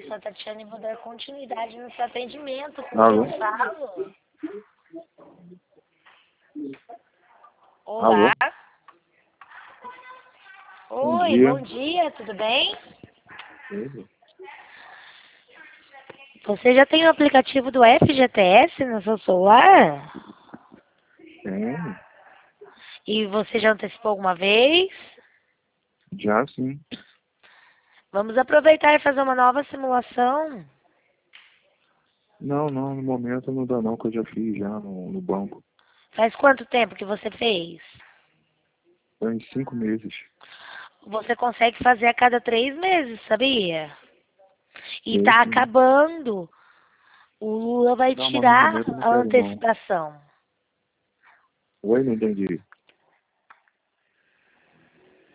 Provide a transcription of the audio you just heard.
sou a Tatiana e vou dar continuidade no seu atendimento. Com Alô? quem eu falo? Alô? Olá. Bom Oi, dia. bom dia, tudo bem? Tudo? Você já tem o aplicativo do FGTS no seu celular? Tem? E você já antecipou alguma vez? Já sim. Vamos aproveitar e fazer uma nova simulação. Não, no momento não dá não, que eu já fiz já no banco. Faz quanto tempo que você fez? Foi em 5 meses. Você consegue fazer a cada 3 meses, sabia? E Sei tá sim. acabando. O Lula vai Não, mas no tirar momento eu não a quero não. antecipação. Oi, não entendi.